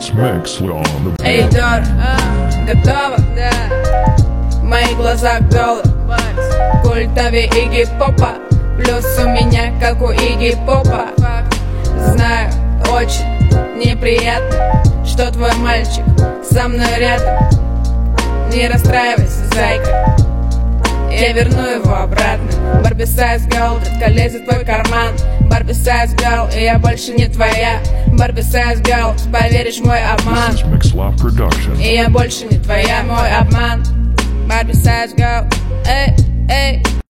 Эй, Дор, готова? Да. В моих глазах голод, культовый Игги Попа. Плюс у меня, как у Игги Попа. Знаю, очень неприятно, что твой мальчик со мной рядом. Не расстраивайся, зайка, я верну его обратно. Барби Size Girl, детка лезет в твой карман. Барби Size Girl, и я больше не твоя. Барби Size Girl, поверишь в мой обман. И я больше не твоя, мой обман. Барби Size Girl, эй, эй.